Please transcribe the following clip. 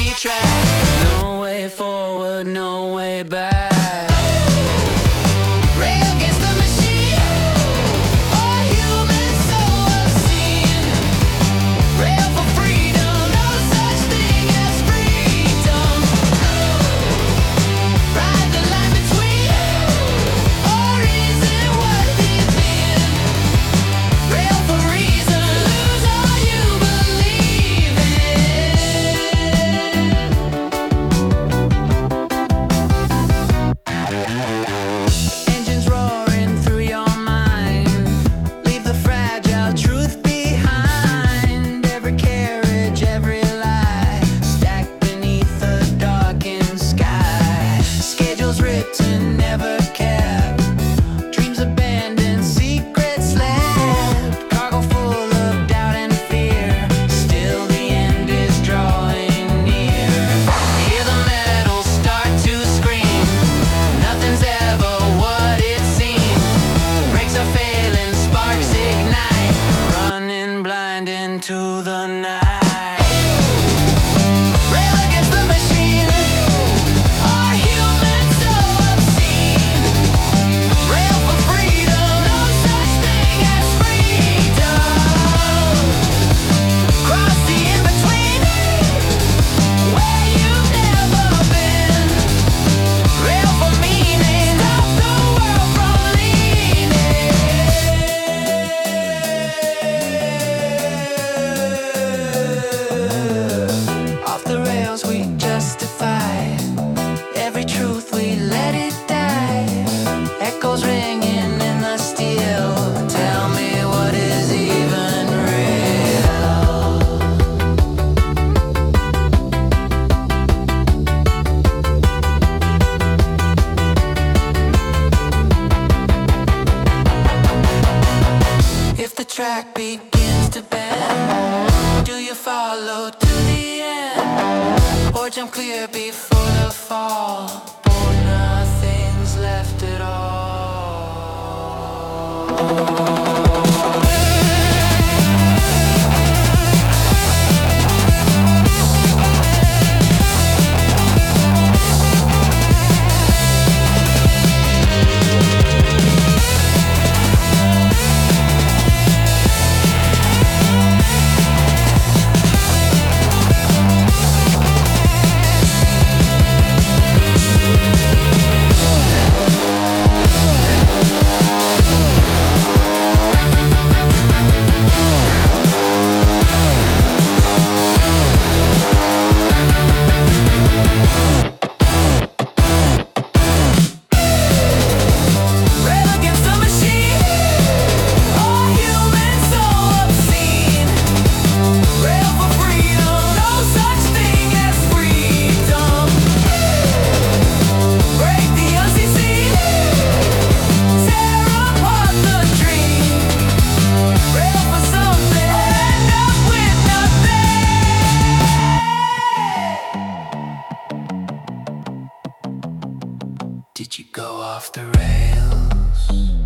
track. No way forward, no way back. Rail against the machine, all human soul obscene. Rail for freedom, no such thing as freedom. Ride the line between or isn't what we've been. Rail for reason, lose all you believe in. Engines roaring through your mind, leave the fragile truth behind. Every carriage, every lie, stacked beneath the darkened sky. Schedules written, never kept, dreams abandoned, secrets left. Cargo full of doubt and fear, still the end is drawing near. Hear the metal start to scream, nothing's ever what it seems. Brakes are failing, sparks ignite, running blind into the night. Rail against the machine, our human soul obscene. Rail for freedom, no such thing as freedom. Cross the in-between, where you've never been. Rail for meaning, stop the world from leaning. Off the rails we justify every truth, we let it die. Echoes ringing in the steel, tell me what is even real. If the track begins to bend, do you follow to the end, or jump clear before the fall? Or nothing's left at all. Rail against the machine, all human soul obscene. Rail for freedom, no such thing as freedom. Break the unseen, tear apart the dream. Rail for something, end up with nothing. Did you go off the rails?